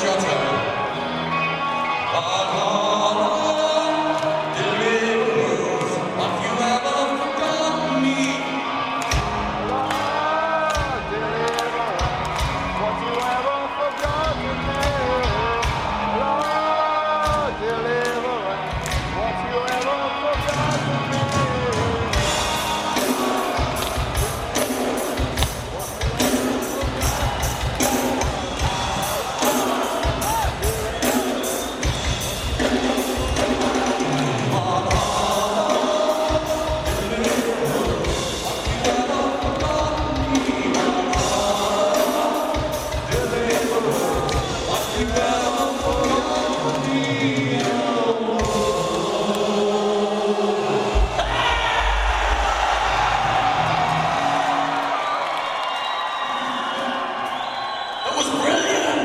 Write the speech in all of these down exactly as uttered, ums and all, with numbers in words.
it's your turn. Barbara delivers what you ever forgotten me. Lord, deliver what you ever forgotten me. Lord, deliver what you ever forgotten me. That was brilliant!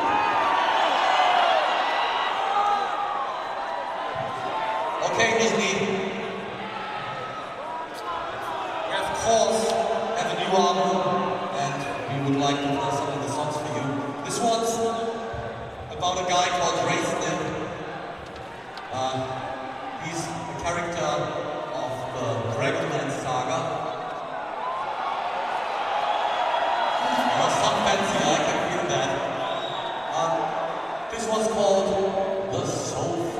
Okay, Disney. We of course have a new album and we would like to play some of the songs for you. This one's about a guy called Raistlin. Uh, he's a character of the Dragonlance saga. Oh, some fancy, I can feel that. Uh, this one's called The Soul